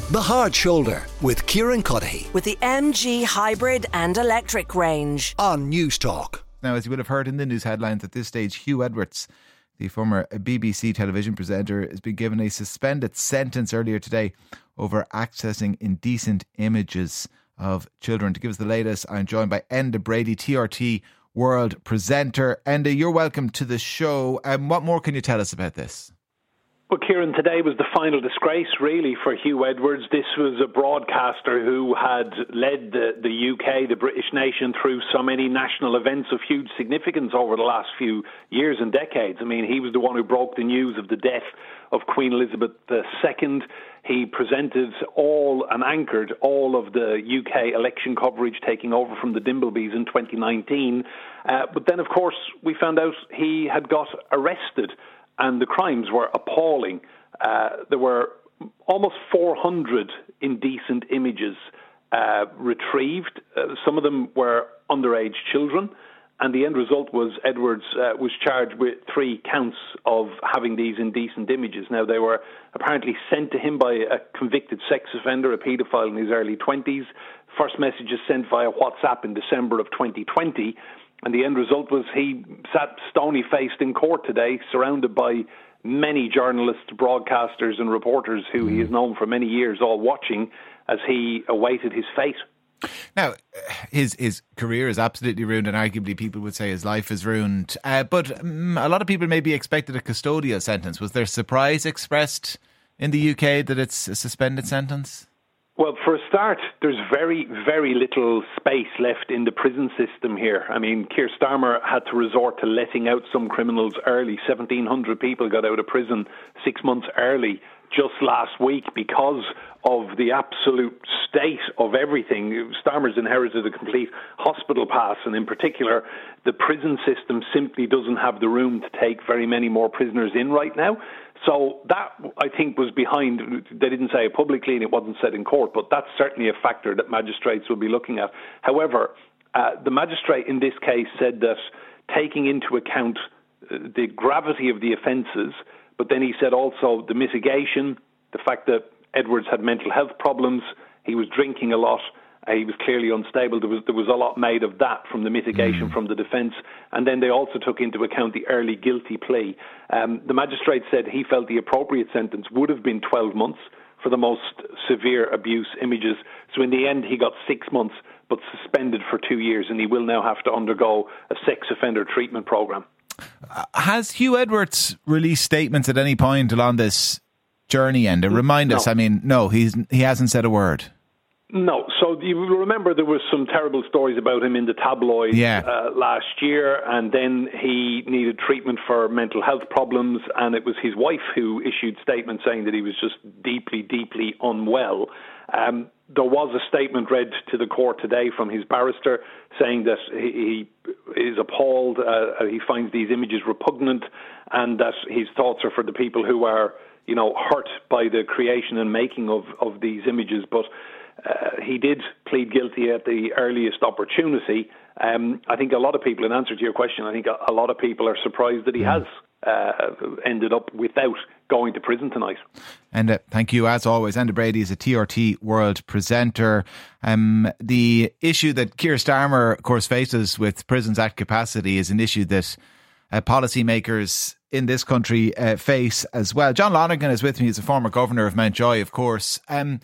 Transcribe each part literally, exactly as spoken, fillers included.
The Hard Shoulder with Kieran Cuddihy. With the M G Hybrid and Electric range. On News Talk. Now, as you would have heard in the news headlines at this stage, Hugh Edwards, the former B B C television presenter, has been given a suspended sentence earlier today over accessing indecent images of children. To give us the latest, I'm joined by Enda Brady, T R T World presenter. Enda, you're welcome to the show. Um, what more can you tell us about this? Well, Kieran, today was the final disgrace, really, for Hugh Edwards. This was a broadcaster who had led the, the U K, the British nation, through so many national events of huge significance over the last few years and decades. I mean, he was the one who broke the news of the death of Queen Elizabeth the Second. He presented all and anchored all of the U K election coverage, taking over from the Dimblebys in twenty nineteen. Uh, but then, of course, we found out he had got arrested. And the crimes were appalling. Uh, there were almost four hundred indecent images uh, retrieved. Uh, some of them were underage children. And the end result was Edwards uh, was charged with three counts of having these indecent images. Now, they were apparently sent to him by a convicted sex offender, a paedophile in his early twenties. First messages sent via WhatsApp in December of twenty twenty. And the end result was he sat stony-faced in court today, surrounded by many journalists, broadcasters and reporters who he has known for many years, all watching as he awaited his fate. Now, his his career is absolutely ruined, and arguably people would say his life is ruined. Uh, but um, a lot of people maybe expected a custodial sentence. Was there surprise expressed in the U K that it's a suspended sentence? Well, for a start, there's very, very little space left in the prison system here. I mean, Keir Starmer had to resort to letting out some criminals early. seventeen hundred people got out of prison six months early just last week because of the absolute state of everything. Starmer's inherited a complete hospital pass, and in particular, the prison system simply doesn't have the room to take very many more prisoners in right now. So that, I think, was behind. They didn't say it publicly and it wasn't said in court, but that's certainly a factor that magistrates will be looking at. However, uh, the magistrate in this case said that taking into account uh, the gravity of the offences, but then he said also the mitigation, the fact that Edwards had mental health problems, he was drinking a lot, uh, he was clearly unstable. There was there was a lot made of that from the mitigation mm. from the defence. And then they also took into account the early guilty plea. Um, the magistrate said he felt the appropriate sentence would have been twelve months for the most severe abuse images. So in the end, he got six months, but suspended for two years, and he will now have to undergo a sex offender treatment programme. Uh, has Hugh Edwards released statements at any point along this journey? And to remind us, no. I mean, no, he's he hasn't said a word. No. So you remember there was some terrible stories about him in the tabloids yeah. uh, last year, and then he needed treatment for mental health problems, and it was his wife who issued statements saying that he was just deeply, deeply unwell. Um, there was a statement read to the court today from his barrister saying that he, he is appalled, uh, he finds these images repugnant, and that his thoughts are for the people who are, you know, hurt by the creation and making of, of these images. But Uh, he did plead guilty at the earliest opportunity. Um, I think a lot of people, in answer to your question, I think a, a lot of people are surprised that he has uh, ended up without going to prison tonight. And uh, thank you, as always. Enda Brady is a T R T World presenter. Um, the issue that Keir Starmer, of course, faces with prisons at capacity is an issue that uh, policymakers in this country uh, face as well. John Lonergan is with me. He's a former governor of Mountjoy, of course. Um,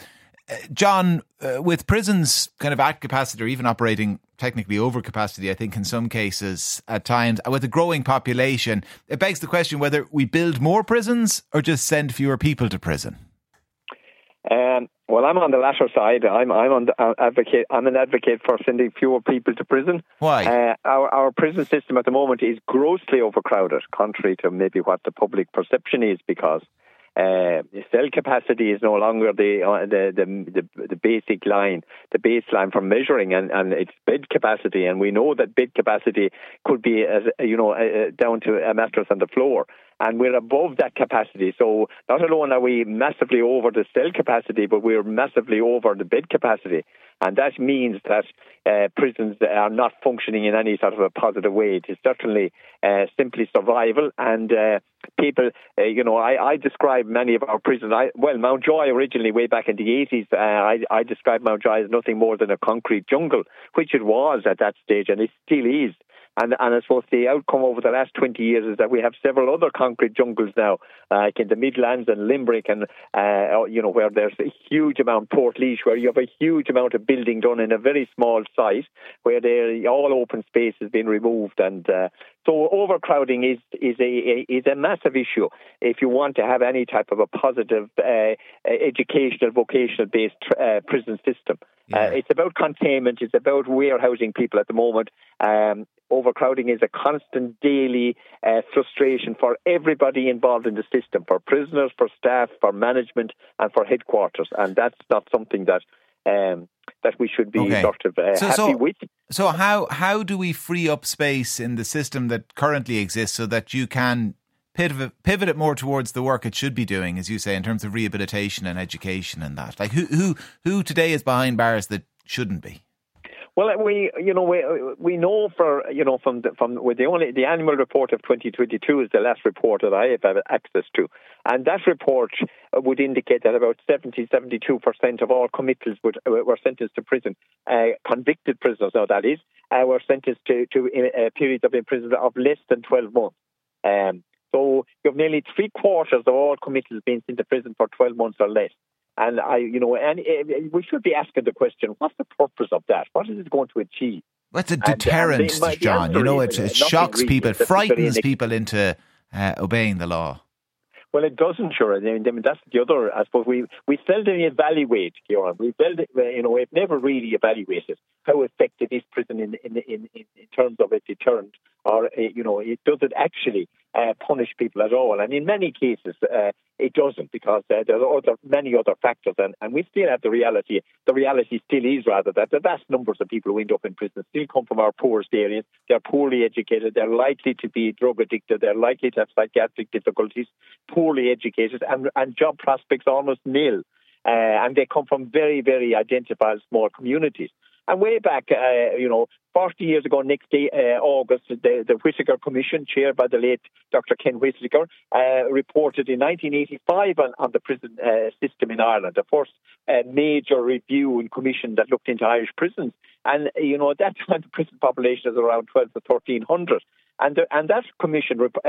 John, uh, with prisons kind of at capacity or even operating technically over capacity, I think in some cases at times, with a growing population, it begs the question whether we build more prisons or just send fewer people to prison. Um, well, I'm on the latter side. I'm I'm on the, uh, advocate. I'm an advocate for sending fewer people to prison. Why? Uh, our our prison system at the moment is grossly overcrowded, contrary to maybe what the public perception is, because Uh, cell capacity is no longer the, uh, the the the the basic line, the baseline for measuring, and, and it's bed capacity, and we know that bed capacity could be, as you know, uh, down to a mattress on the floor. and we're above that capacity. So not alone are we massively over the cell capacity, but we're massively over the bed capacity. And that means that uh, prisons are not functioning in any sort of a positive way. It is certainly uh, simply survival. And uh, people, uh, you know, I, I describe many of our prisons. I, well, Mountjoy originally, way back in the eighties, uh, I, I described Mountjoy as nothing more than a concrete jungle, which it was at that stage, and it still is. And, and I suppose the outcome over the last twenty years is that we have several other concrete jungles now, like in the Midlands and Limerick, and uh, you know, where there's a huge amount, Portlaoise, where you have a huge amount of building done in a very small site, where all open space has been removed, and uh, so overcrowding is is a, a is a massive issue if you want to have any type of a positive uh, educational, vocational-based uh, prison system. Yeah. Uh, it's about containment. It's about warehousing people at the moment. Um, overcrowding is a constant daily uh, frustration for everybody involved in the system, for prisoners, for staff, for management, and for headquarters. And that's not something that um, that we should be okay. sort of uh, so, happy so, with. So how how do we free up space in the system that currently exists so that you can pivot, pivot it more towards the work it should be doing, as you say, in terms of rehabilitation and education and that? Like who who who today is behind bars that shouldn't be? Well, we, you know, we we know for, you know, from the, from with the only the annual report of twenty twenty-two is the last report that I have had access to, and that report would indicate that about seventy, seventy-two percent of all committals would were sentenced to prison, uh, convicted prisoners. Now that is, uh, were sentenced to to uh, periods of imprisonment of less than twelve months. Um, so you have nearly three quarters of all committals being sent to prison for twelve months or less. And I, you know, and we should be asking the question: what's the purpose of that? What is it going to achieve? Well, it's a deterrent, and, and they, John. You know, it, it shocks really, people, it frightens people into uh, obeying the law. Well, it doesn't, sure. I mean, that's the other. I suppose we we seldom evaluate, Kieran. We seldom, you know, we've never really evaluated how effective is prison in in in, in terms of a deterrent, or you know, it does it actually uh, punish people at all? And in many cases, uh, it doesn't, because uh, there are other, many other factors, and, and we still have the reality. The reality still is rather that the vast numbers of people who end up in prison still come from our poorest areas. They're poorly educated. They're likely to be drug addicted. They're likely to have psychiatric difficulties. Poorly educated, and, and job prospects almost nil. Uh, and they come from very, very identifiable small communities. And way back, uh, you know, forty years ago, next day, uh, August, the, the Whittaker Commission, chaired by the late Doctor Ken Whittaker, uh, reported in nineteen eighty-five on, on the prison uh, system in Ireland, the first uh, major review and commission that looked into Irish prisons. And, you know, at that time, the prison population is around twelve to thirteen hundred. And, the, and that commission uh,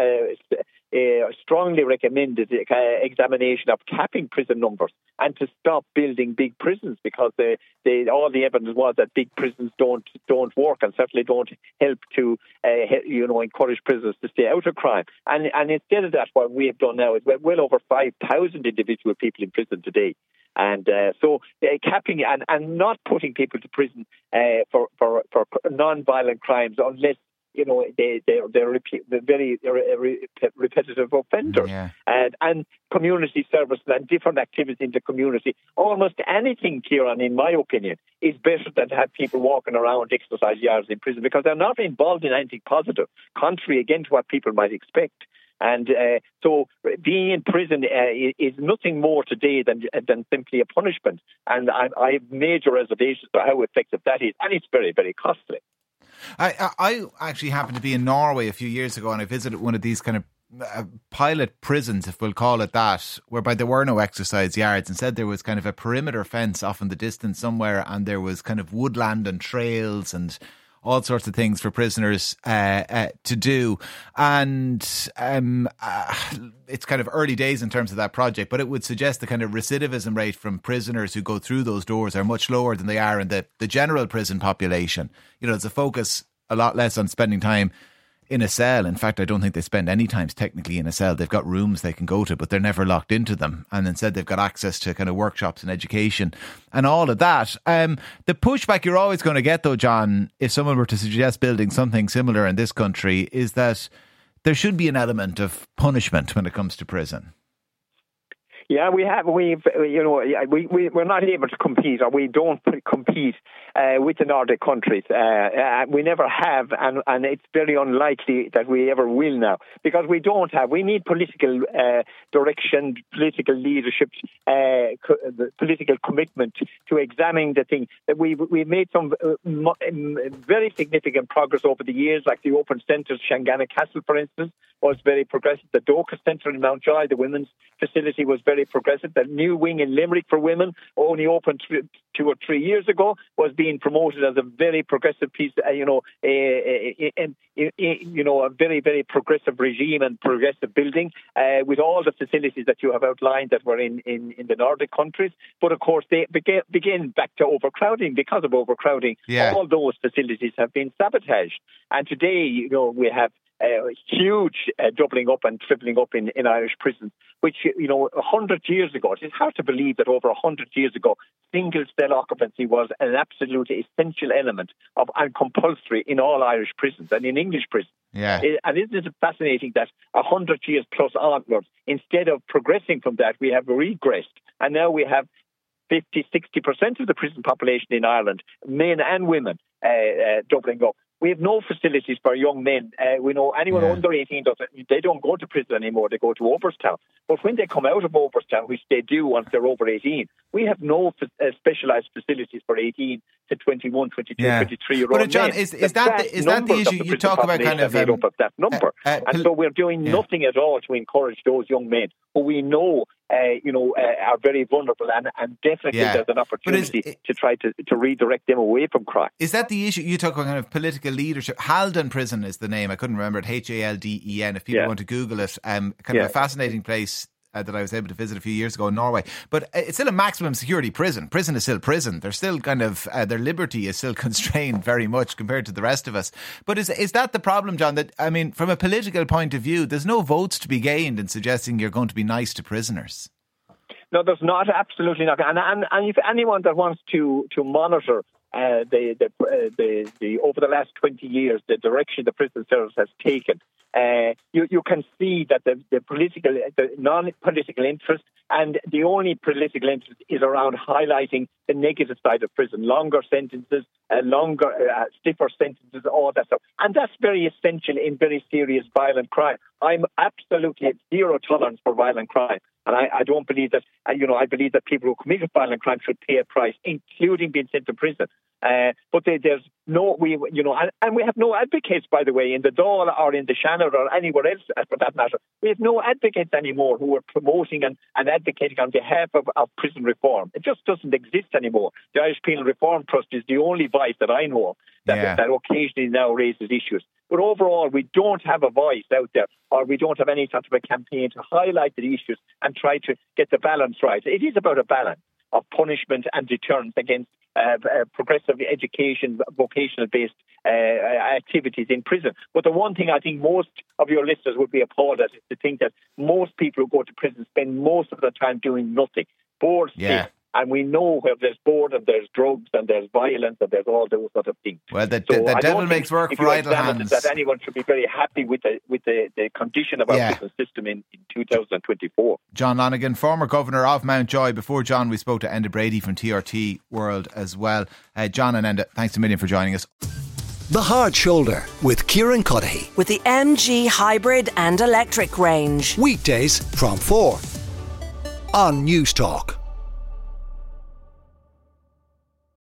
uh, strongly recommended the uh, examination of capping prison numbers and to stop building big prisons, because they, they, all the evidence was that big prisons don't don't work and certainly don't help to uh, you know encourage prisoners to stay out of crime. And and instead of that, what we have done now is we're well over five thousand individual people in prison today. And uh, so uh, capping and, and not putting people to prison uh, for, for, for non-violent crimes unless you know, they, they, they're, repeat, they're very uh, repetitive offenders. Yeah. And, and community service and different activities in the community. Almost anything, Kieran, in my opinion, is better than to have people walking around exercise yards in prison, because they're not involved in anything positive, contrary again to what people might expect. And uh, so being in prison uh, is nothing more today than than simply a punishment. And I, I have major reservations about how effective that is. And it's very, very costly. I, I actually happened to be in Norway a few years ago, and I visited one of these kind of uh, pilot prisons, if we'll call it that, whereby there were no exercise yards. Instead, there was kind of a perimeter fence off in the distance somewhere, and there was kind of woodland and trails and all sorts of things for prisoners uh, uh, to do. And um, uh, it's kind of early days in terms of that project, but it would suggest the kind of recidivism rate from prisoners who go through those doors are much lower than they are in the, the general prison population. You know, there's a focus a lot less on spending time in a cell. In fact, I don't think they spend any time technically in a cell. They've got rooms they can go to, but they're never locked into them. And instead they've got access to kind of workshops and education and all of that. Um, the pushback you're always going to get, though, John, if someone were to suggest building something similar in this country, is that there should be an element of punishment when it comes to prison. Yeah, we have. We've, you know, we, we, we're not able to compete, or we don't compete uh, with the Nordic countries. Uh, uh, we never have, and, and it's very unlikely that we ever will now, because we don't have. We need political uh, direction, political leadership, uh, co- political commitment to examine the thing. That we we've made some uh, mo- very significant progress over the years, like the open centres, Shanganagh Castle, for instance, was very progressive. The Docus Centre in Mountjoy, the women's facility, was very progressive. The new wing in Limerick for women, only opened th- two or three years ago, was being promoted as a very progressive piece, uh, you know, a, a, a, a, a, you know, a very, very progressive regime and progressive building uh, with all the facilities that you have outlined that were in, in, in the Nordic countries. But of course, they begin, begin back to overcrowding. Because of overcrowding, yeah. all those facilities have been sabotaged. And today, you know, we have Uh, huge uh, doubling up and tripling up in, in Irish prisons, which, you know, a hundred years ago, it's hard to believe that over a hundred years ago, single cell occupancy was an absolute essential element of and compulsory in all Irish prisons and in English prisons. Yeah. It, and isn't it fascinating that a hundred years plus onwards, instead of progressing from that, we have regressed, and now we have fifty, sixty percent of the prison population in Ireland, men and women, uh, uh, doubling up. We have no facilities for young men. Uh, we know anyone yeah. under eighteen doesn't. They don't go to prison anymore. They go to Oberstown. But when they come out of Oberstown, which they do once they're over eighteen, we have no uh, specialised facilities for eighteen to twenty-one, twenty-two, yeah. twenty-three year old men. But John, men. is, is that the, is that the issue the you talk about? Kind of made um, up of that number, uh, uh, and so we're doing yeah. nothing at all to encourage those young men who we know, uh, you know, uh, are very vulnerable, and, and definitely yeah. there's an opportunity is, to try to, to redirect them away from crime. Is that the issue you talk about? Kind of political leadership. Halden Prison is the name. I couldn't remember it. H A L D E N. If people yeah. want to Google it, um, kind yeah. of a fascinating place. Uh, that I was able to visit a few years ago in Norway, but it's still a maximum security prison. Prison is still prison. They're still kind of uh, their liberty is still constrained very much compared to the rest of us. But is is that the problem, John? That I mean, from a political point of view, there's no votes to be gained in suggesting you're going to be nice to prisoners. No, there's not. Absolutely not. And and, and if anyone that wants to to monitor uh, the the, uh, the the over the last twenty years the direction the prison service has taken. Uh, you, you can see that the, the political, the non-political interest and the only political interest is around highlighting the negative side of prison, longer sentences, uh, longer, uh, stiffer sentences, all that stuff. And that's very essential in very serious violent crime. I'm absolutely at zero tolerance for violent crime. And I, I don't believe that, uh, you know, I believe that people who commit violent crime should pay a price, including being sent to prison. Uh, but they, there's no, we, you know, and, and we have no advocates, by the way, in the Dáil or in the Shannon or anywhere else, for that matter. We have no advocates anymore who are promoting and, and advocating on behalf of, of prison reform. It just doesn't exist anymore. The Irish Penal Reform Trust is the only voice that I know of that, yeah. that occasionally now raises issues. But overall, we don't have a voice out there, or we don't have any sort of a campaign to highlight the issues and try to get the balance right. It is about a balance of punishment and deterrence against uh, uh, progressive education, vocational-based uh, activities in prison. But the one thing I think most of your listeners would be appalled at is to think that most people who go to prison spend most of the time doing nothing, bored, yeah. sick. And we know where there's boredom, there's drugs, and there's violence, and there's all those sort of things. Well, the, so the, the devil think makes work if for you idle hands. That anyone should be very happy with the with the, the condition of our yeah. prison system in, in two thousand twenty-four. John Lonergan, former governor of Mountjoy. Before John, we spoke to Enda Brady from T R T World as well. Uh, John and Enda, thanks a million for joining us. The Hard Shoulder with Kieran Cuddihy. With the M G hybrid and electric range. Weekdays from four on News Talk.